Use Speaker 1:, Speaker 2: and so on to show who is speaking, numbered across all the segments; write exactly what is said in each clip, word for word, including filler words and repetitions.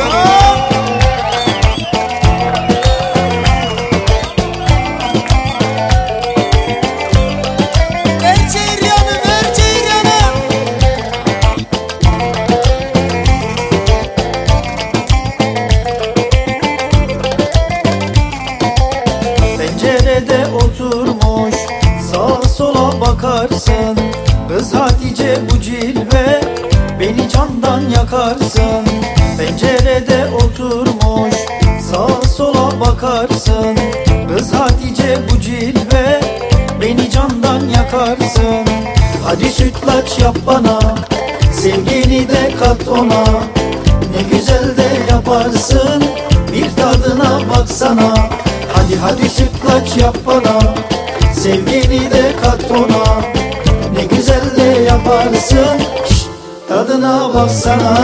Speaker 1: Pencerede oturmuş sağa sola bakarsın. Kız Hatice bu cilve beni candan yakarsın. Pencerede oturmuş sağa sola bakarsın. Kız Hatice bu cilve beni candan yakarsın. Hadi sütlaç yap bana, sevgini de kat ona. Ne güzel de yaparsın, bir tadına baksana. Hadi hadi sütlaç yap bana, sevgini de kat ona. Ne güzel de yaparsın, şşt, tadına baksana.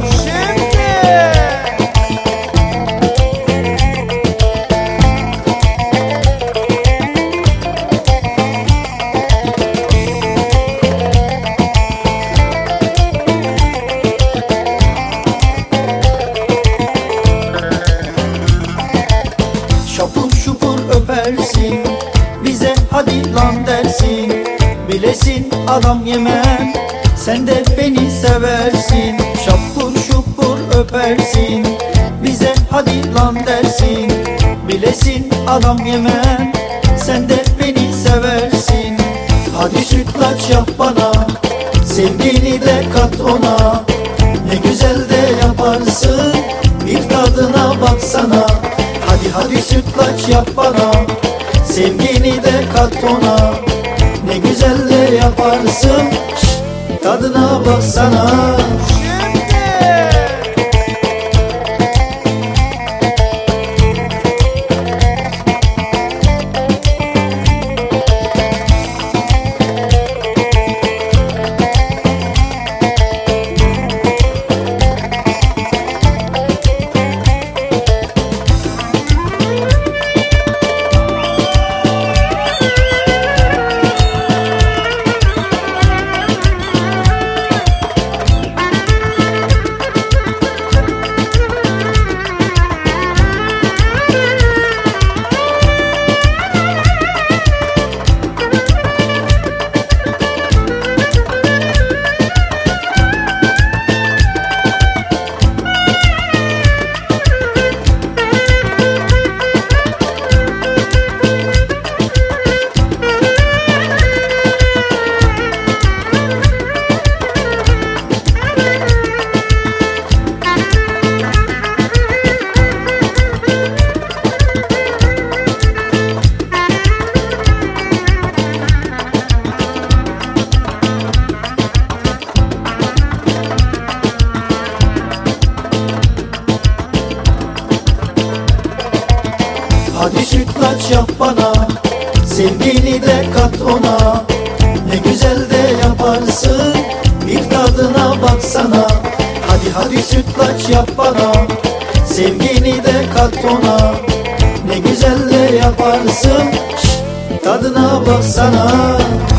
Speaker 1: Şapur şupur öpersin, bize hadi lan dersin. Bilesin adam yemem, sen de beni seversin. Şapur şupur öpersin, bize hadi lan dersin. Bilesin adam yemem, sen de beni seversin. Hadi sütlaç yap bana, sevgini de kat ona. Ne güzel de yaparsın, bir tadına baksana. Hadi hadi sütlaç yap bana, sevgini de kat ona. Ne güzel de yaparsın, şşt, tadına baksana. Hadi sütlaç yap bana, sevgini de kat ona. Ne güzel de yaparsın, bir tadına baksana. Hadi hadi sütlaç yap bana, sevgini de kat ona. Ne güzel de yaparsın, şşt, tadına baksana.